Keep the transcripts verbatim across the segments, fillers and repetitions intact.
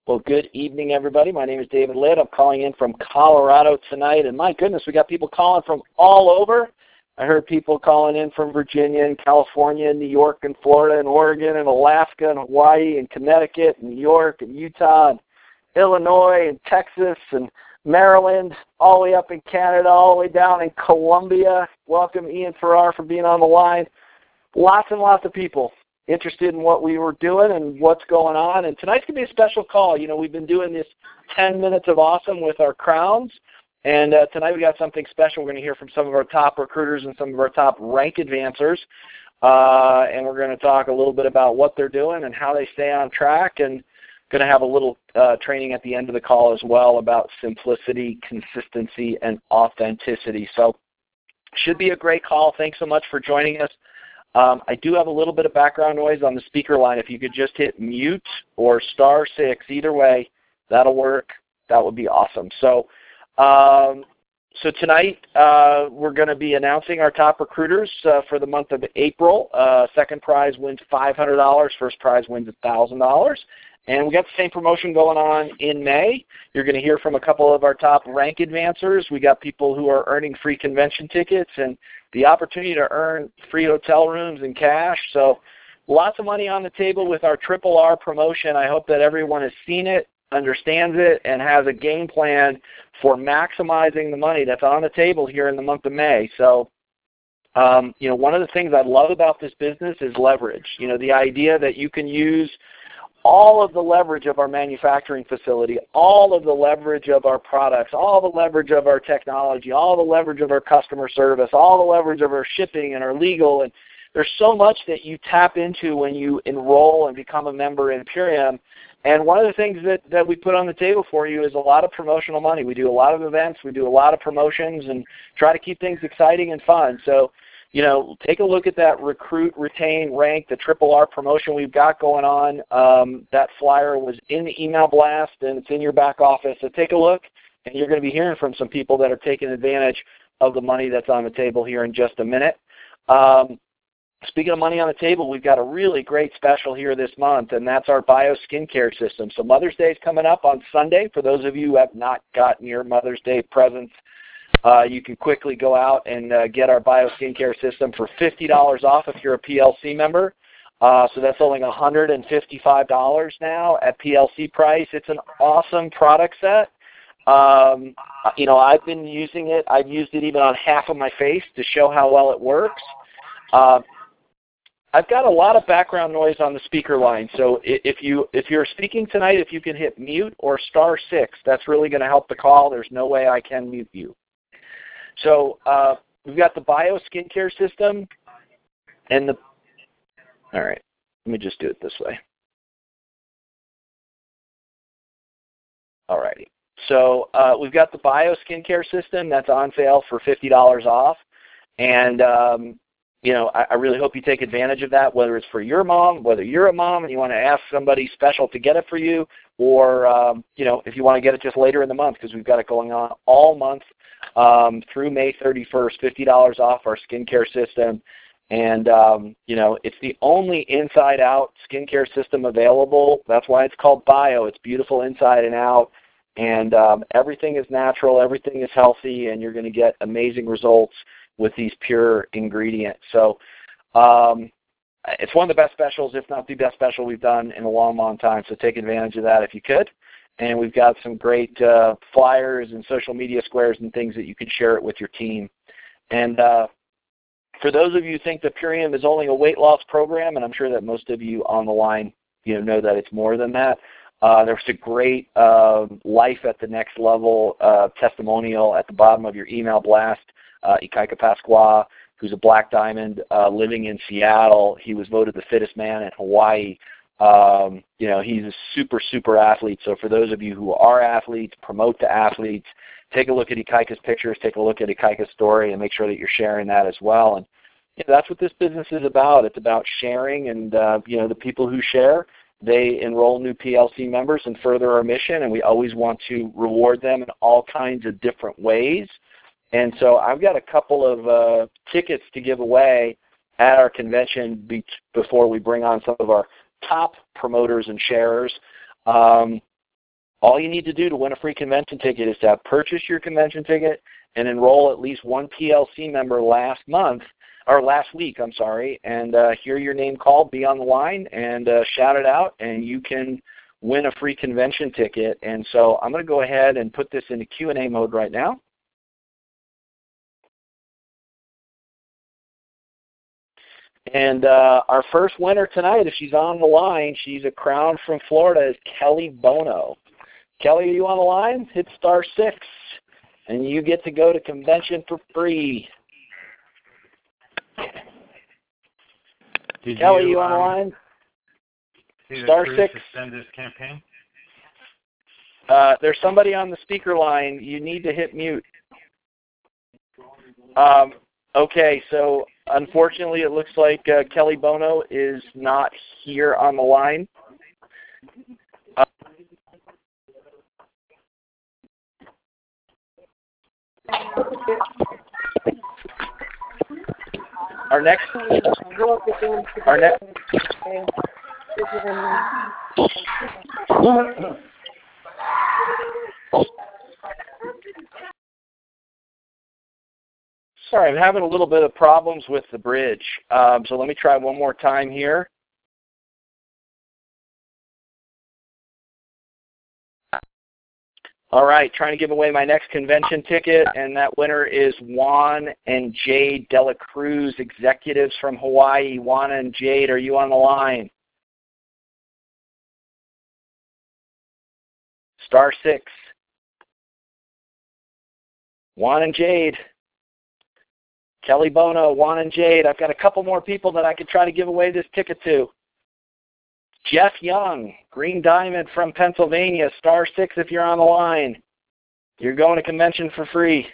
Well, good evening, everybody. My name is David Litt. I'm calling in from Colorado tonight, and my goodness, we got people calling from all over. I heard people calling in from Virginia and California and New York and Florida and Oregon and Alaska and Hawaii and Connecticut and New York and Utah and Illinois and Texas and Maryland, all the way up in Canada, all the way down in Colombia. Welcome, Ian Farrar, for being on the line. Lots and lots of people interested in what we were doing and what's going on. And tonight's going to be a special call. You know, we've been doing this ten minutes of awesome with our crowns. And uh, tonight we got something special. We're going to hear from some of our top recruiters and some of our top rank advancers. Uh, and we're going to talk a little bit about what they're doing and how they stay on track. And going to have a little uh, training at the end of the call as well about simplicity, consistency, and authenticity. So should be a great call. Thanks so much for joining us. Um, I do have a little bit of background noise on the speaker line. If you could just hit mute or star six, either way, that'll work. That would be awesome. So, um, so tonight uh, we're going to be announcing our top recruiters uh, for the month of April. Uh, second prize wins five hundred dollars. First prize wins one thousand dollars. And we got the same promotion going on in May. You're going to hear from a couple of our top rank advancers. We got people who are earning free convention tickets and the opportunity to earn free hotel rooms and cash. So lots of money on the table with our Triple R promotion. I hope that everyone has seen it, understands it, and has a game plan for maximizing the money that's on the table here in the month of May. So, um, you know, one of the things I love about this business is leverage. You know, the idea that you can use all of the leverage of our manufacturing facility, all of the leverage of our products, all the leverage of our technology, all the leverage of our customer service, all the leverage of our shipping and our legal. And there's so much that you tap into when you enroll and become a member in Purium. And one of the things that, that we put on the table for you is a lot of promotional money. We do a lot of events, we do a lot of promotions, and try to keep things exciting and fun. So, you know, take a look at that recruit, retain, rank, the Triple R promotion we've got going on. Um, that flyer was in the email blast, and it's in your back office. So take a look, and you're going to be hearing from some people that are taking advantage of the money that's on the table here in just a minute. Um, speaking of money on the table, we've got a really great special here this month, and that's our Bio Skincare System. So Mother's Day is coming up on Sunday. For those of you who have not gotten your Mother's Day presents, Uh, you can quickly go out and uh, get our Bio Skincare System for fifty dollars off if you're a P L C member. Uh, so that's only one hundred fifty-five dollars now at P L C price. It's an awesome product set. Um, you know, I've been using it. I've used it even on half of my face to show how well it works. Uh, I've got a lot of background noise on the speaker line, so if, you, if you're speaking tonight, if you can hit mute or star six, that's really going to help the call. There's no way I can mute you. So uh, we've got the Bio Skincare System and the, all right, let me just do it this way. All righty. So uh, we've got the Bio Skincare System that's on sale for fifty dollars off. And, um, you know, I, I really hope you take advantage of that, whether it's for your mom, whether you're a mom and you want to ask somebody special to get it for you, or, um, you know, if you want to get it just later in the month, because we've got it going on all month. Um, through May thirty-first, fifty dollars off our skincare system. And, um, you know, it's the only inside-out skincare system available. That's why it's called Bio. It's beautiful inside and out. And um, everything is natural. Everything is healthy. And you're going to get amazing results with these pure ingredients. So um, it's one of the best specials, if not the best special we've done in a long, long time. So take advantage of that if you could. And we've got some great uh, flyers and social media squares and things that you can share it with your team. And uh, for those of you who think that Purium is only a weight loss program, and I'm sure that most of you on the line you know, know that it's more than that, uh, there's a great uh, Life at the Next Level uh, testimonial at the bottom of your email blast. Uh, Ikaika Pasqua, who's a black diamond uh, living in Seattle. He was voted the fittest man in Hawaii. Um, you know, he's a super, super athlete. So for those of you who are athletes, promote to athletes, take a look at Ikaika's pictures, take a look at Ikaika's story, and make sure that you're sharing that as well. And you know, that's what this business is about. It's about sharing, and uh, you know, the people who share, they enroll new P L C members and further our mission, and we always want to reward them in all kinds of different ways. And so I've got a couple of uh, tickets to give away at our convention be- before we bring on some of our top promoters and sharers. Um, All you need to do to win a free convention ticket is to have purchased your convention ticket and enroll at least one P L C member last month, or last week, I'm sorry, and uh, hear your name called, be on the line, and uh, shout it out, and you can win a free convention ticket. And so I'm going to go ahead and put this into Q and A mode right now. And uh, our first winner tonight, if she's on the line, she's a Crown from Florida, is Kelly Bono. Kelly, are you on the line? Hit star six, and you get to go to convention for free. Did Kelly, you, you on the um, line? See Star that six. Suspend this campaign? Uh, there's somebody on the speaker line. You need to hit mute. Um, okay, so unfortunately it looks like uh, Kelly Bono is not here on the line. Uh, our next, our next, sorry, I'm having a little bit of problems with the bridge. Um, so let me try one more time here. All right, trying to give away my next convention ticket, and that winner is Juan and Jade Dela Cruz, executives from Hawaii. Juan and Jade, are you on the line? Star six. Juan and Jade. Kelly Bono, Juan and Jade. I've got a couple more people that I could try to give away this ticket to. Jeff Young, Green Diamond from Pennsylvania, star six if you're on the line. You're going to convention for free.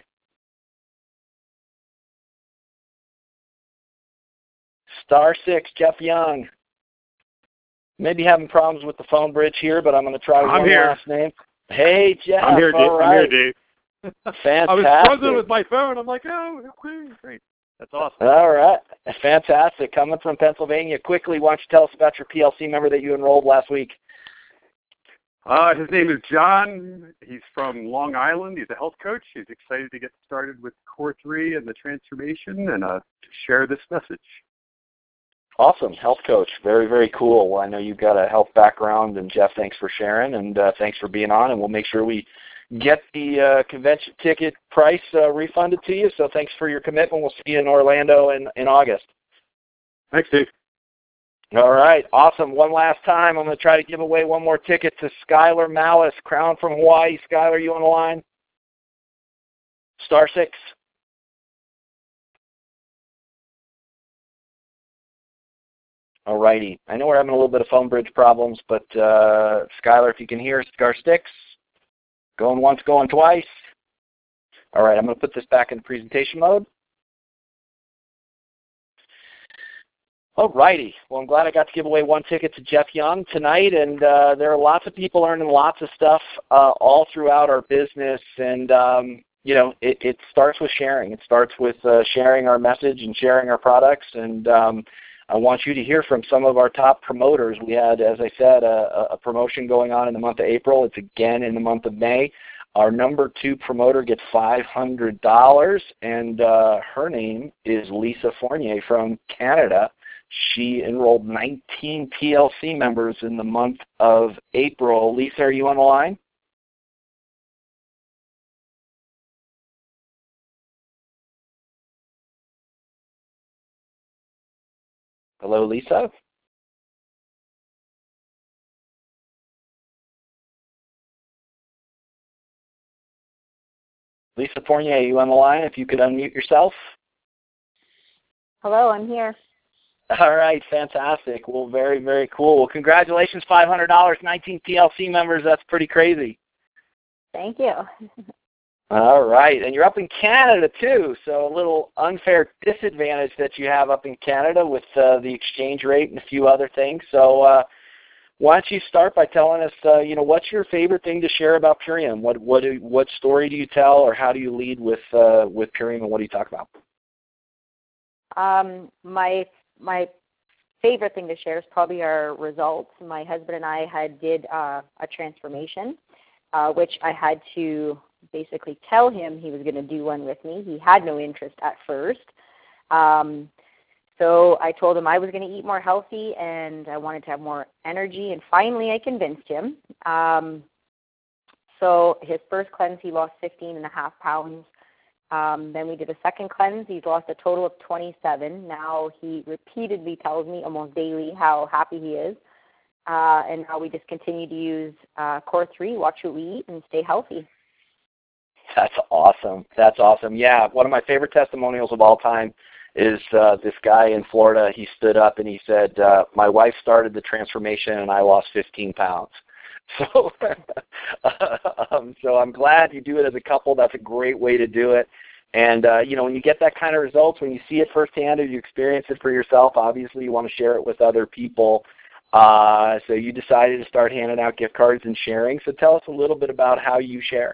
Star six, Jeff Young. Maybe having problems with the phone bridge here, but I'm going to try I'm one here. last name. Hey, Jeff. I'm here, Dave. All right. I'm here, Dave. Fantastic. I was struggling with my phone. I'm like, oh, okay, great. That's awesome. All right. Fantastic. Coming from Pennsylvania. Quickly, why don't you tell us about your P L C member that you enrolled last week? Uh, his name is John. He's from Long Island. He's a health coach. He's excited to get started with Core three and the transformation and uh, to share this message. Awesome. Health coach. Very, very cool. Well, I know you've got a health background, and Jeff, thanks for sharing, and uh, thanks for being on, and we'll make sure we get the uh, convention ticket price uh, refunded to you. So thanks for your commitment. We'll see you in Orlando in, in August. Thanks, Dave. All right. Awesome. One last time, I'm going to try to give away one more ticket to Skylar Malice, Crown from Hawaii. Skylar, you on the line? Star six. All righty. I know we're having a little bit of phone bridge problems, but uh, Skylar, if you can hear, star six. Going once, going twice. All right, I'm going to put this back in presentation mode. All righty. Well, I'm glad I got to give away one ticket to Jeff Young tonight, and uh, there are lots of people earning lots of stuff uh, all throughout our business, and um, you know, it, it starts with sharing. It starts with uh, sharing our message and sharing our products, and um, I want you to hear from some of our top promoters. We had, as I said, a, a promotion going on in the month of April. It's again in the month of May. Our number two promoter gets five hundred dollars, and uh, her name is Lisa Fournier from Canada. She enrolled nineteen P L C members in the month of April. Lisa, are you on the line? Hello, Lisa? Lisa Fournier, are you on the line? If you could unmute yourself. Hello, I'm here. All right, fantastic. Well, very, very cool. Well, congratulations, five hundred dollars, nineteen P L C members. That's pretty crazy. Thank you. All right, and you're up in Canada, too, so a little unfair disadvantage that you have up in Canada with uh, the exchange rate and a few other things. So uh, why don't you start by telling us, uh, you know, what's your favorite thing to share about Purium? What what do, what story do you tell, or how do you lead with uh, with Purium, and what do you talk about? Um, my my favorite thing to share is probably our results. My husband and I had did uh, a transformation, uh, which I had to basically tell him he was going to do one with me. He had no interest at first. Um, so I told him I was going to eat more healthy and I wanted to have more energy, and finally I convinced him. Um, so his first cleanse, he lost fifteen and a half pounds. Um, then we did a second cleanse. He's lost a total of twenty-seven. Now he repeatedly tells me almost daily how happy he is. Uh, and now we just continue to use uh, Core three, watch what we eat, and stay healthy. That's awesome. That's awesome. Yeah, one of my favorite testimonials of all time is uh, this guy in Florida. He stood up and he said, uh, my wife started the transformation and I lost fifteen pounds. So, um, so I'm glad you do it as a couple. That's a great way to do it. And, uh, you know, when you get that kind of results, when you see it firsthand or you experience it for yourself, obviously you want to share it with other people. Uh, so you decided to start handing out gift cards and sharing. So tell us a little bit about how you share.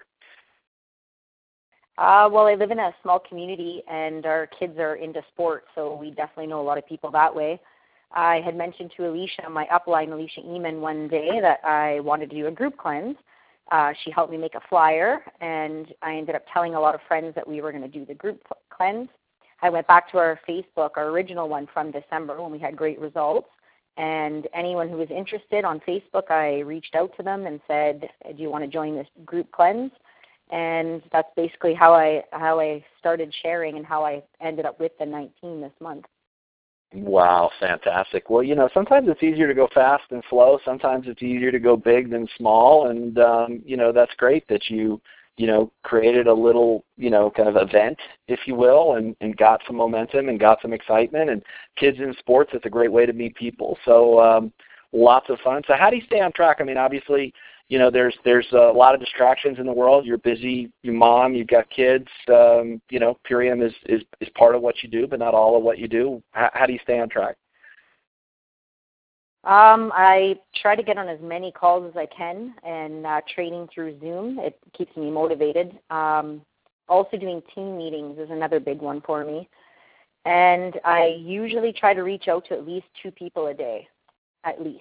Uh, well, I live in a small community, and our kids are into sports, so we definitely know a lot of people that way. I had mentioned to Alicia, my upline, Alicia Eamon, one day that I wanted to do a group cleanse. Uh, she helped me make a flyer, and I ended up telling a lot of friends that we were going to do the group cleanse. I went back to our Facebook, our original one from December, when we had great results, and anyone who was interested on Facebook, I reached out to them and said, do you want to join this group cleanse? And that's basically how I how I started sharing and how I ended up with the nineteen this month. Wow, fantastic. Well, you know, sometimes it's easier to go fast than slow. Sometimes it's easier to go big than small. And, um, you know, that's great that you, you know, created a little, you know, kind of event, if you will, and, and got some momentum and got some excitement. And kids in sports, it's a great way to meet people. So um, lots of fun. So how do you stay on track? I mean, obviously, you know, there's there's a lot of distractions in the world. You're busy, your mom, you've got kids. Um, you know, Purium is, is, is part of what you do, but not all of what you do. How, how do you stay on track? Um, I try to get on as many calls as I can, and uh, training through Zoom. It keeps me motivated. Um, also doing team meetings is another big one for me. And I usually try to reach out to at least two people a day, at least.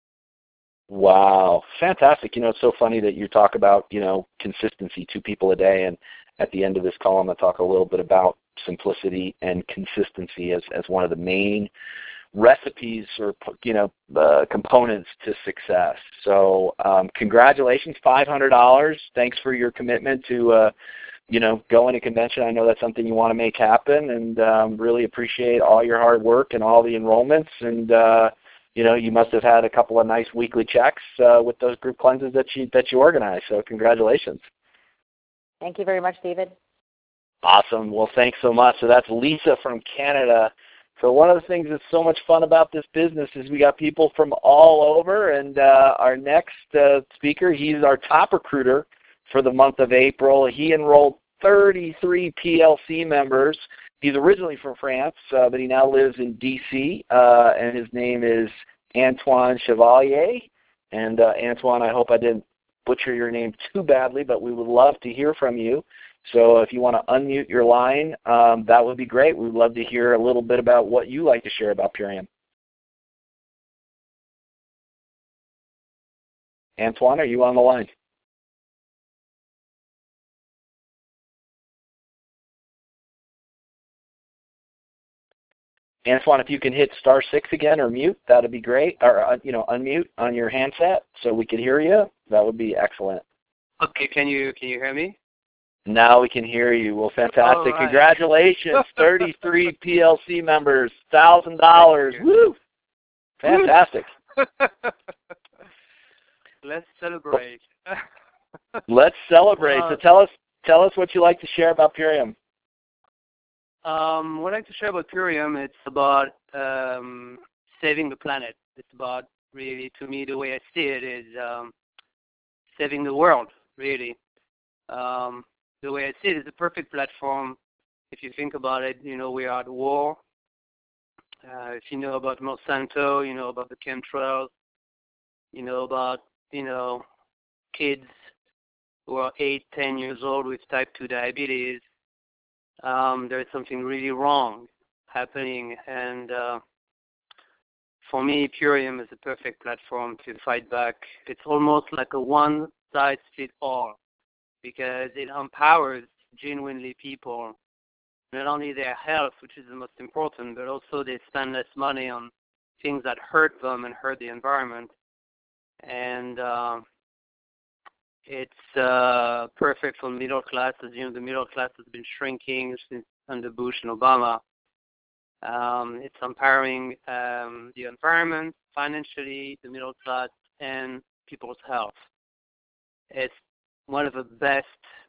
Wow, fantastic. You know, it's so funny that you talk about, you know, consistency, two people a day, and at the end of this column I talk a little bit about simplicity and consistency as, as one of the main recipes or, you know, uh, components to success. So um, congratulations, five hundred dollars. Thanks for your commitment to, uh, you know, going to convention. I know that's something you want to make happen, and um, really appreciate all your hard work and all the enrollments. And, uh, you know, you must have had a couple of nice weekly checks uh, with those group cleanses that you that you organized. So congratulations. Thank you very much, David. Awesome. Well, thanks so much. So that's Lisa from Canada. So one of the things that's so much fun about this business is we got people from all over, and uh, our next uh, speaker, he's our top recruiter for the month of April. He enrolled thirty-three P L C members. He's originally from France, uh, but he now lives in D C, uh, and his name is Antoine Chevalier. And uh, Antoine, I hope I didn't butcher your name too badly, but we would love to hear from you. So if you want to unmute your line, um, that would be great. We would love to hear a little bit about what you like to share about Purium. Antoine, are you on the line? Antoine, if you can hit star six again or mute, that would be great. Or, uh, you know, unmute on your handset so we can hear you. That would be excellent. Okay, can you can you hear me? Now we can hear you. Well, fantastic. Right. Congratulations, thirty-three P L C members, one thousand dollars. Woo! Fantastic. Let's celebrate. Let's celebrate. Uh, so tell us tell us what you like to share about Purium. Um, what I like to share about Purium, it's about um, saving the planet. It's about, really, to me, the way I see it is um, saving the world, really. Um, the way I see it is a perfect platform. If you think about it, you know, we are at war. Uh, if you know about Monsanto, you know about the chemtrails, you know about, you know, kids who are eight, ten years old with type two diabetes. Um, there's something really wrong happening, and uh, for me, Purium is a perfect platform to fight back. It's almost like a one size fit all, because it empowers genuinely people, not only their health, which is the most important, but also they spend less money on things that hurt them and hurt the environment. And uh, it's uh, perfect for the middle class. As you know, the middle class has been shrinking since under Bush and Obama. Um, it's empowering um, the environment, financially, the middle class, and people's health. It's one of the best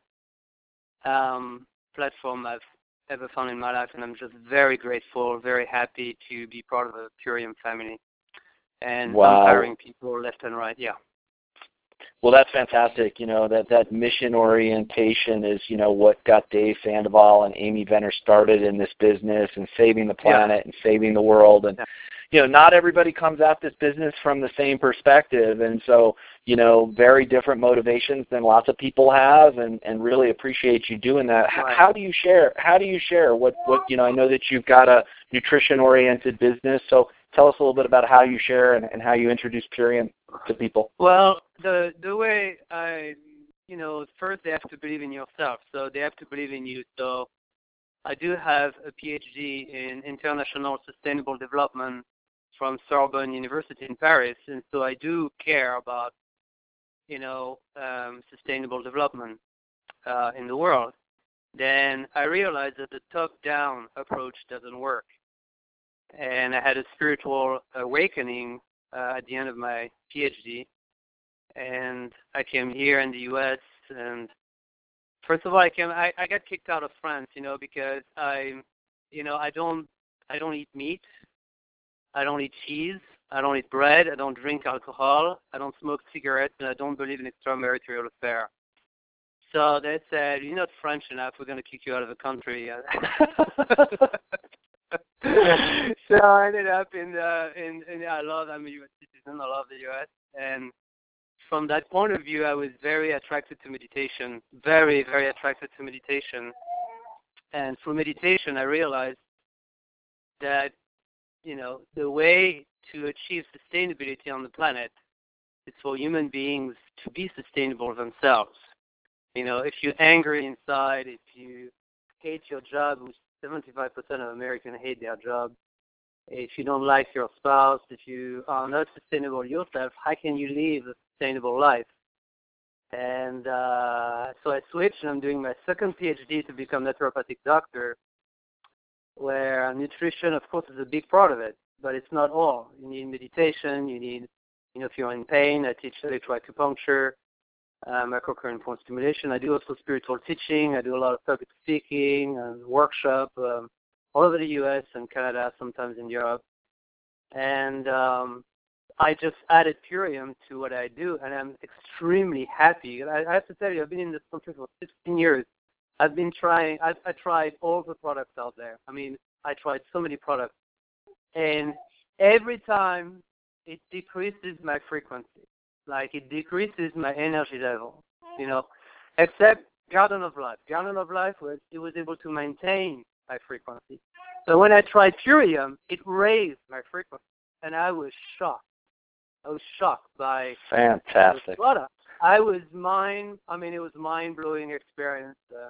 um, platforms I've ever found in my life, and I'm just very grateful, very happy to be part of the Purium family and wow. empowering people left and right. Yeah. Well, that's fantastic. You know, that, that mission orientation is, you know, what got Dave Sandoval and Amy Venner started in this business and saving the planet yeah. and saving the world. And, yeah. you know, not everybody comes at this business from the same perspective. And so, you know, very different motivations than lots of people have, and, and really appreciate you doing that. Right. How do you share, how do you share what, what, you know, I know that you've got a nutrition-oriented business, so tell us a little bit about how you share and, and how you introduce Purium to people. Well, the the way I, you know, first they have to believe in yourself, so they have to believe in you. So I do have a P H D in International Sustainable Development from Sorbonne University in Paris, and so I do care about, you know, um, sustainable development uh, in the world. Then I realized that the top-down approach doesn't work. And I had a spiritual awakening uh, at the end of my P H D, and I came here in the U S And first of all, I came. I, I got kicked out of France, you know, because I, you know, I don't, I don't eat meat, I don't eat cheese, I don't eat bread, I don't drink alcohol, I don't smoke cigarettes, and I don't believe in extramarital affair. So they said, "You're not French enough. We're going to kick you out of the country." So I ended up in, uh, in, in, I love, I'm a U S citizen, I love the U S, and from that point of view, I was very attracted to meditation, very, very attracted to meditation, and through meditation, I realized that, you know, the way to achieve sustainability on the planet is for human beings to be sustainable themselves. You know, if you're angry inside, if you hate your job, which seventy-five percent of Americans hate their job. If you don't like your spouse, if you are not sustainable yourself, how can you live a sustainable life? And uh, so I switched, and I'm doing my second P H D to become a naturopathic doctor, where nutrition, of course, is a big part of it, but it's not all. You need meditation. You need, you know, if you're in pain, I teach electroacupuncture, Uh, microcurrent point stimulation. I do also spiritual teaching. I do a lot of public speaking and workshop um, all over the U S and Canada, sometimes in Europe. And um, I just added Purium to what I do, and I'm extremely happy. I, I have to tell you, I've been in this country for sixteen years. I've been trying, I've, I tried all the products out there. I mean, I tried so many products. And every time it decreases my frequency. Like, it decreases my energy level, you know, except Garden of Life. Garden of Life, was it was able to maintain my frequency. So when I tried Purium, it raised my frequency, and I was shocked. I was shocked by Fantastic. the product. I was mind, I mean, it was mind-blowing experience. Uh,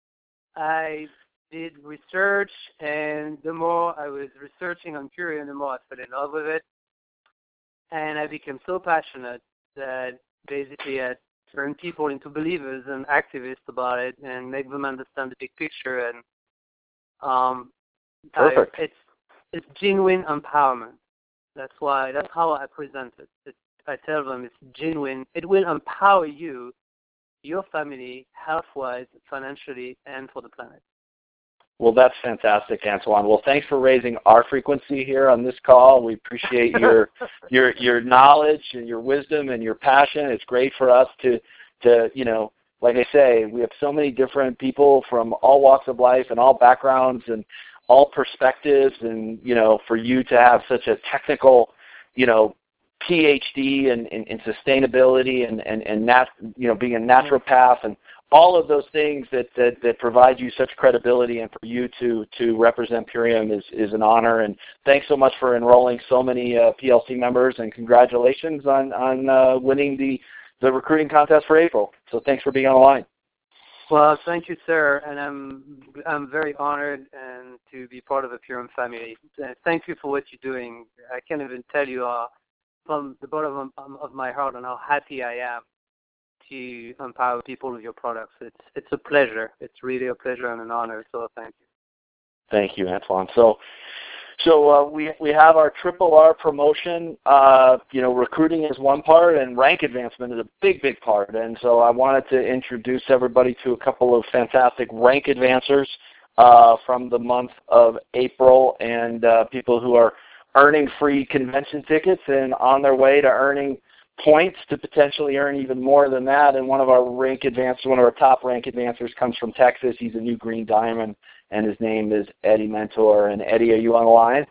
I did research, and the more I was researching on Purium, the more I fell in love with it. And I became so passionate that basically I turn people into believers and activists about it and make them understand the big picture. And um, Perfect. I, it's it's genuine empowerment. That's why that's how I present it. It's, I tell them it's genuine. It will empower you, your family, health-wise, financially, and for the planet. Well, that's fantastic, Antoine. Well, thanks for raising our frequency here on this call. We appreciate your your your knowledge and your wisdom and your passion. It's great for us to, to you know, like I say, we have so many different people from all walks of life and all backgrounds and all perspectives, and, you know, for you to have such a technical, you know, P H D in, in, in sustainability and, and, and nat, you know, being a naturopath and all of those things that, that, that provide you such credibility, and for you to, to represent Purium is, is an honor. And thanks so much for enrolling so many uh, P L C members, and congratulations on, on uh, winning the, the recruiting contest for April. So thanks for being on the line. Well, thank you, sir, and I'm I'm very honored and to be part of the Purium family. Thank you for what you're doing. I can't even tell you uh, from the bottom of, of my heart and how happy I am to empower people with your products. It's it's a pleasure. It's really a pleasure and an honor. So thank you. Thank you, Antoine. So. So uh, we we have our Triple R promotion. Uh, you know, recruiting is one part, and rank advancement is a big, big part. And so I wanted to introduce everybody to a couple of fantastic rank advancers uh, from the month of April, and uh, people who are earning free convention tickets and on their way to earning points to potentially earn even more than that. And one of our rank advancers, one of our top rank advancers, comes from Texas. He's a new green diamond, and his name is Eddie Mentor. And Eddie, are you on the line?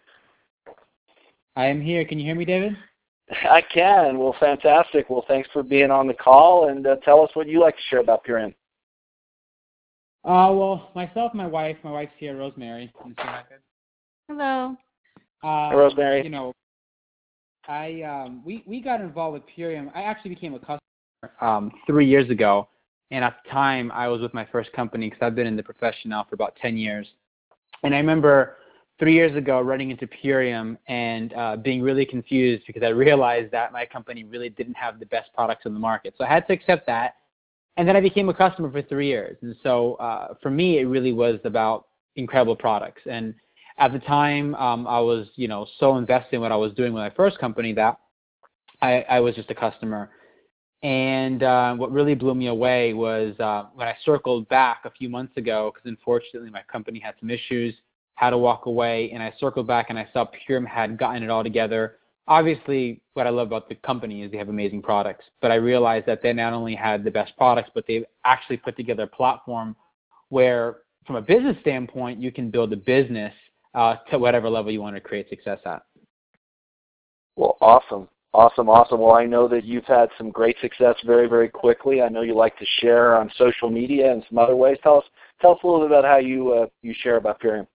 I am here. Can you hear me, David? I can. Well, fantastic. Well, thanks for being on the call, and uh, tell us what you like to share about Purium. Uh, well, myself, my wife, my wife's here, Rosemary. Hello. Um, Hi, Rosemary. You know, I um, we we got involved with Purium. I actually became a customer um, three years ago, and at the time I was with my first company because I've been in the profession now for about ten years. And I remember three years ago running into Purium and uh, being really confused because I realized that my company really didn't have the best products in the market. So I had to accept that, and then I became a customer for three years. And so uh, for me, it really was about incredible products. And at the time, um, I was, you know, so invested in what I was doing with my first company that I, I was just a customer. And uh, what really blew me away was uh, when I circled back a few months ago, because unfortunately my company had some issues, had to walk away, and I circled back and I saw Purium had gotten it all together. Obviously, what I love about the company is they have amazing products, but I realized that they not only had the best products, but they've actually put together a platform where, from a business standpoint, you can build a business Uh, to whatever level you want to create success at. Well, awesome, awesome, awesome. Well, I know that you've had some great success very, very quickly. I know you like to share on social media and some other ways. Tell us, tell us a little bit about how you uh, you share about Purium.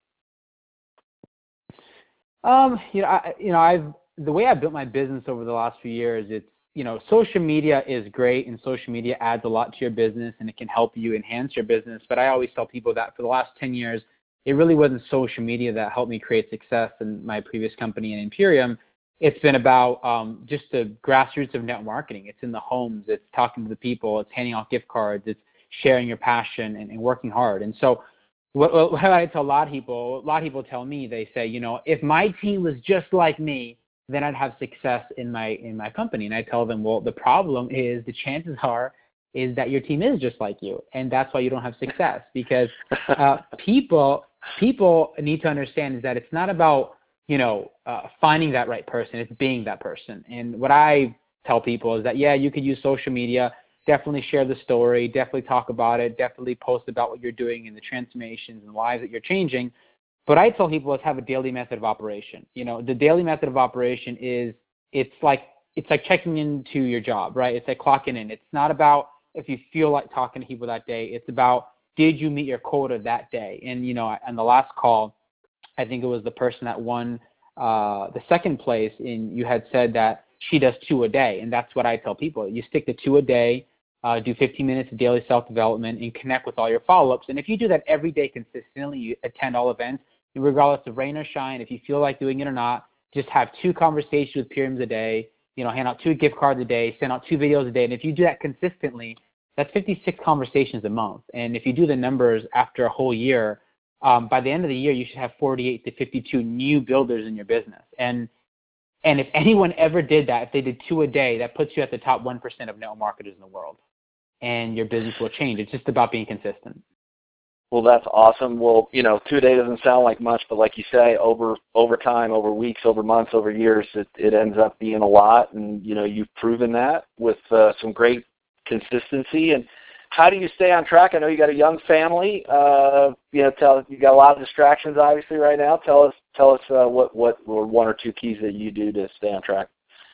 Um, you know, I, you know, I've the way I built my business over the last few years. It's you know, social media is great, and social media adds a lot to your business, and it can help you enhance your business. But I always tell people that for the last ten years. It really wasn't social media that helped me create success in my previous company and in Purium. It's been about um, just the grassroots of net marketing. It's in the homes. It's talking to the people. It's handing out gift cards. It's sharing your passion and, and working hard. And so what, what I tell a lot of people, a lot of people tell me, they say, you know, if my team was just like me, then I'd have success in my in my company. And I tell them, well, the problem is the chances are is that your team is just like you, and that's why you don't have success. Because uh, people people need to understand is that it's not about, you know, uh, finding that right person. It's being that person. And what I tell people is that, yeah, you could use social media, definitely share the story, definitely talk about it, definitely post about what you're doing and the transformations and lives that you're changing. But I tell people is have a daily method of operation. You know, the daily method of operation is it's like it's like checking into your job, right? It's like clocking in. It's not about if you feel like talking to people that day. It's about, did you meet your quota that day? And, you know, on the last call, I think it was the person that won uh, the second place, and you had said that she does two a day. And that's what I tell people. You stick to two a day, uh, do fifteen minutes of daily self-development, and connect with all your follow-ups. And if you do that every day consistently, you attend all events, regardless of rain or shine, if you feel like doing it or not, just have two conversations with Puriums a day, you know, hand out two gift cards a day, send out two videos a day. And if you do that consistently, that's fifty-six conversations a month. And if you do the numbers after a whole year, um, by the end of the year, you should have forty-eight to fifty-two new builders in your business. And and if anyone ever did that, if they did two a day, that puts you at the top one percent of network marketers in the world. And your business will change. It's just about being consistent. Well, that's awesome. Well, you know, two a day doesn't sound like much, but like you say, over over time, over weeks, over months, over years, it, it ends up being a lot. And, you know, you've proven that with uh, some great consistency. And how do you stay on track? I know you got a young family. Uh, you know, tell you got a lot of distractions, obviously, right now. Tell us, tell us uh, what what were one or two keys that you do to stay on track.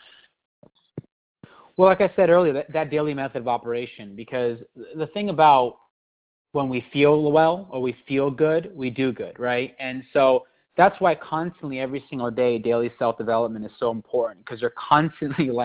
Well, like I said earlier, that, that daily method of operation, because the thing about when we feel well or we feel good, we do good, right? And so that's why constantly every single day daily self-development is so important, because you're constantly like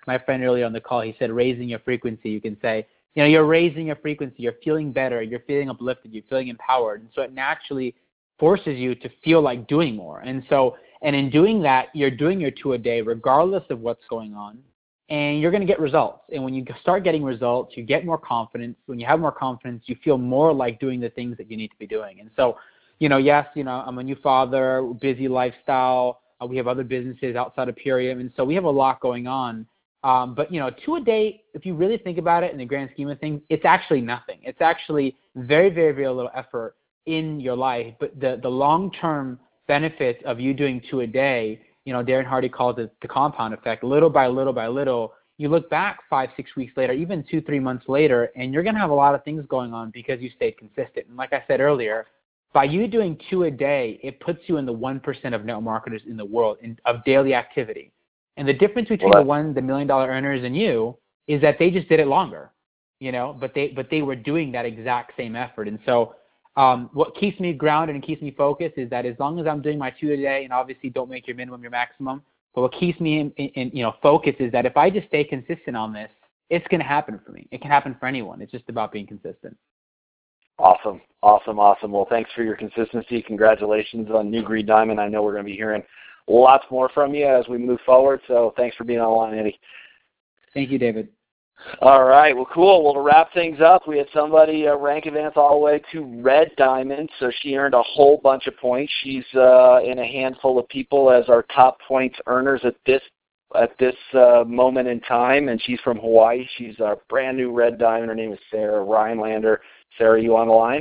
my friend earlier on the call, he said raising your frequency. You can say, you know, you're raising your frequency. You're feeling better. You're feeling uplifted. You're feeling empowered. And so it naturally forces you to feel like doing more. And so, and in doing that, you're doing your two a day regardless of what's going on, and you're going to get results. And when you start getting results, you get more confidence. When you have more confidence, you feel more like doing the things that you need to be doing. And so, you know, yes, you know, I'm a new father, busy lifestyle. Uh, we have other businesses outside of Purium, and so we have a lot going on. Um, but, you know, two a day, if you really think about it in the grand scheme of things, it's actually nothing. It's actually very, very, very little effort in your life. But the, the long-term benefits of you doing two a day, you know, Darren Hardy calls it the compound effect. Little by little by little, you look back five, six weeks later, even two, three months later, and you're going to have a lot of things going on because you stayed consistent. And like I said earlier, by you doing two a day, it puts you in the one percent of network marketers in the world in, of daily activity. And the difference between well, the one, the million dollar earners and you is that they just did it longer, you know, but they, but they were doing that exact same effort. And so um, what keeps me grounded and keeps me focused is that as long as I'm doing my two a day, and obviously don't make your minimum your maximum, but what keeps me in, in, in you know, focused is that if I just stay consistent on this, it's going to happen for me. It can happen for anyone. It's just about being consistent. Awesome, awesome, awesome. Well, thanks for your consistency. Congratulations on New Green Diamond. I know we're going to be hearing lots more from you as we move forward, so thanks for being online, Eddie. Thank you, David. All right, well, cool. Well, to wrap things up, we had somebody uh, rank advance all the way to Red Diamond, so she earned a whole bunch of points. She's uh, in a handful of people as our top points earners at this at this uh, moment in time, and she's from Hawaii. She's a brand new Red Diamond. Her name is Sarah Rhinelander. Sarah, you on the line?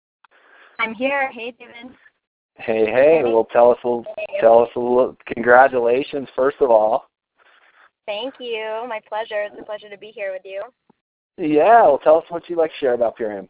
I'm here. Hey, David. Hey, hey. Well, tell us a little, tell us a little. Congratulations, first of all. Thank you. My pleasure. It's a pleasure to be here with you. Yeah. Well, tell us what you'd like to share about Purium.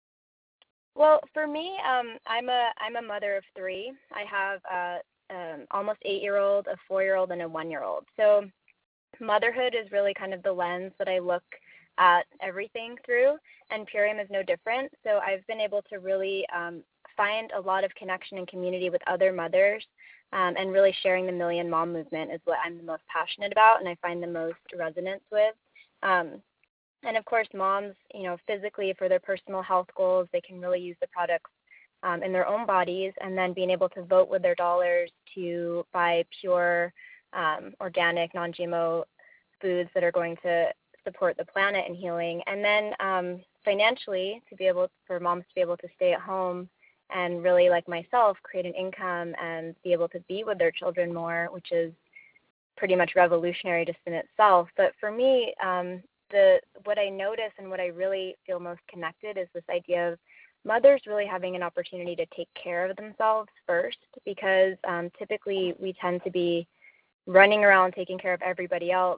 Well, for me, um, I'm a I'm a mother of three. I have a um, almost eight-year-old, a four-year-old, and a one-year-old. So motherhood is really kind of the lens that I look at everything through, and Purium is no different. So I've been able to really um, find a lot of connection and community with other mothers, um, and really sharing the Million Mom movement is what I'm the most passionate about, and I find the most resonance with. Um, and of course, moms, you know, physically for their personal health goals, they can really use the products um, in their own bodies, and then being able to vote with their dollars to buy pure, um, organic, non-G M O foods that are going to support the planet and healing. And then um, financially, to be able for moms to be able to stay at home and really, like myself, create an income and be able to be with their children more, which is pretty much revolutionary just in itself. But for me, um, the what I notice and what I really feel most connected is this idea of mothers really having an opportunity to take care of themselves first, because um, typically we tend to be running around taking care of everybody else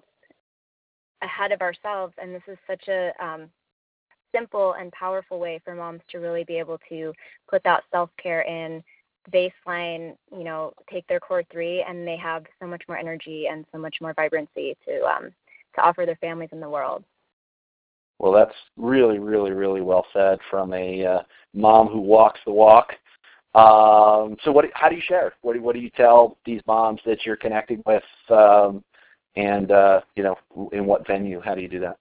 ahead of ourselves, and this is such a um, simple and powerful way for moms to really be able to put that self-care in baseline, you know, take their core three, and they have so much more energy and so much more vibrancy to um, to offer their families in the world. Well, that's really, really, really well said from a uh, mom who walks the walk. Um, so what? How do you share? What do, what do you tell these moms that you're connecting with, um, and, uh, you know, in what venue? How do you do that?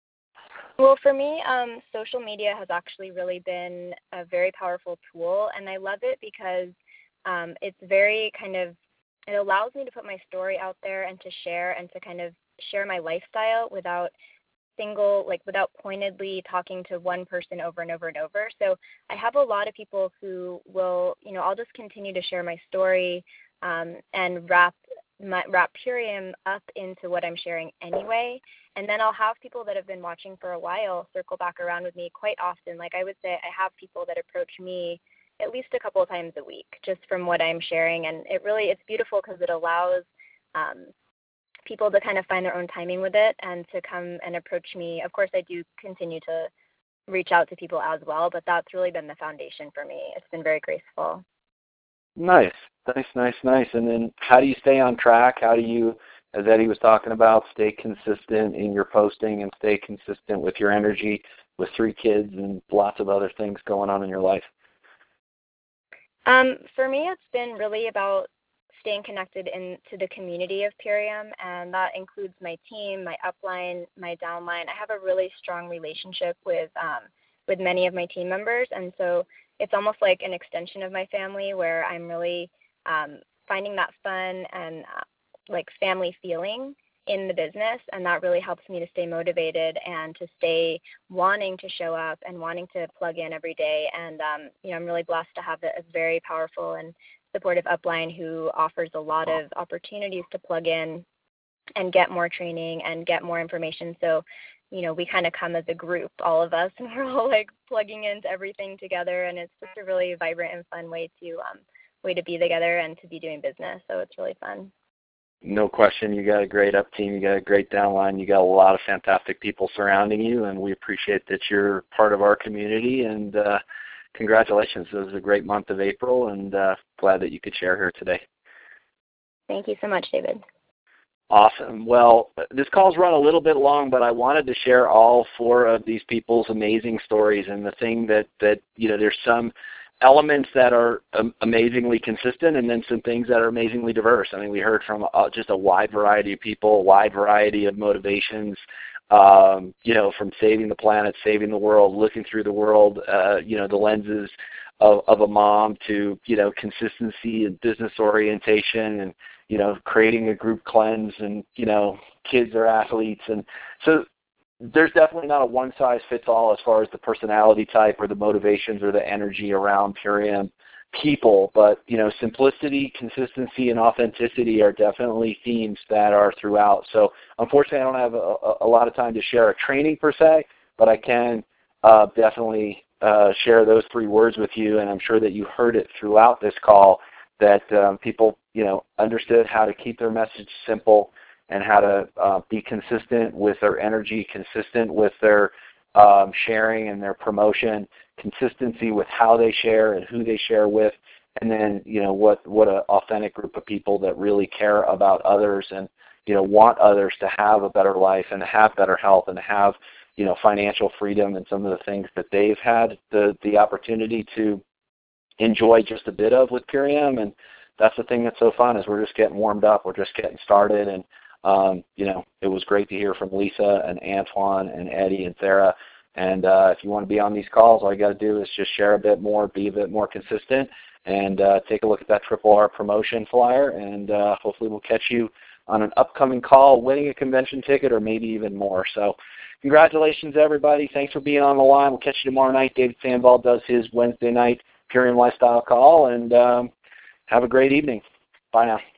Well, for me, um, social media has actually really been a very powerful tool, and I love it because um, it's very kind of, it allows me to put my story out there and to share and to kind of share my lifestyle without single, like without pointedly talking to one person over and over and over. So I have a lot of people who will, you know, I'll just continue to share my story um, and wrap my, wrap Purium up into what I'm sharing anyway. And then I'll have people that have been watching for a while circle back around with me quite often. Like I would say I have people that approach me at least a couple of times a week just from what I'm sharing. And it really, it's beautiful because it allows um, people to kind of find their own timing with it and to come and approach me. Of course, I do continue to reach out to people as well, but that's really been the foundation for me. It's been very graceful. Nice, nice, nice, nice. And then how do you stay on track? How do you, as Eddie was talking about, stay consistent in your posting and stay consistent with your energy with three kids and lots of other things going on in your life? Um, for me, it's been really about staying connected into the community of Purium, and that includes my team, my upline, my downline. I have a really strong relationship with um, with many of my team members, and so it's almost like an extension of my family where I'm really um, finding that fun and uh, like family feeling in the business, and that really helps me to stay motivated and to stay wanting to show up and wanting to plug in every day. And um, you know, I'm really blessed to have a very powerful and supportive upline who offers a lot of opportunities to plug in and get more training and get more information. So, you know, we kind of come as a group, all of us, and we're all like plugging into everything together, and it's just a really vibrant and fun way to um, way to be together and to be doing business. So it's really fun. No question, you got a great up team, you got a great downline, you got a lot of fantastic people surrounding you, and we appreciate that you're part of our community, and uh, congratulations. It was a great month of April, and uh, glad that you could share here today. Thank you so much, David. Awesome. Well, this call's run a little bit long, but I wanted to share all four of these people's amazing stories, and the thing that, that you know, there's some elements that are um, amazingly consistent, and then some things that are amazingly diverse. I mean, we heard from uh, just a wide variety of people, a wide variety of motivations, um, you know, from saving the planet, saving the world, looking through the world, uh, you know, the lenses of, of a mom, to, you know, consistency and business orientation, and, you know, creating a group cleanse, and, you know, kids are athletes. And so there's definitely not a one-size-fits-all as far as the personality type or the motivations or the energy around Purium people, but, you know, simplicity, consistency, and authenticity are definitely themes that are throughout. So unfortunately, I don't have a, a lot of time to share a training per se, but I can uh, definitely uh, share those three words with you, and I'm sure that you heard it throughout this call, that um, people, you know, understood how to keep their message simple, and how to uh, be consistent with their energy, consistent with their um, sharing and their promotion, consistency with how they share and who they share with, and then, you know, what what an authentic group of people that really care about others, and, you know, want others to have a better life and to have better health and to have, you know, financial freedom and some of the things that they've had the the opportunity to enjoy just a bit of with Purium. And that's the thing that's so fun, is we're just getting warmed up, we're just getting started. And Um, you know, it was great to hear from Lisa and Antoine and Eddie and Sarah. And uh, if you want to be on these calls, all you got to do is just share a bit more, be a bit more consistent, and uh, take a look at that Triple R promotion flyer, and uh, hopefully we'll catch you on an upcoming call, winning a convention ticket, or maybe even more. So congratulations, everybody. Thanks for being on the line. We'll catch you tomorrow night. David Sandoval does his Wednesday night Purium Lifestyle call, and um, have a great evening. Bye now.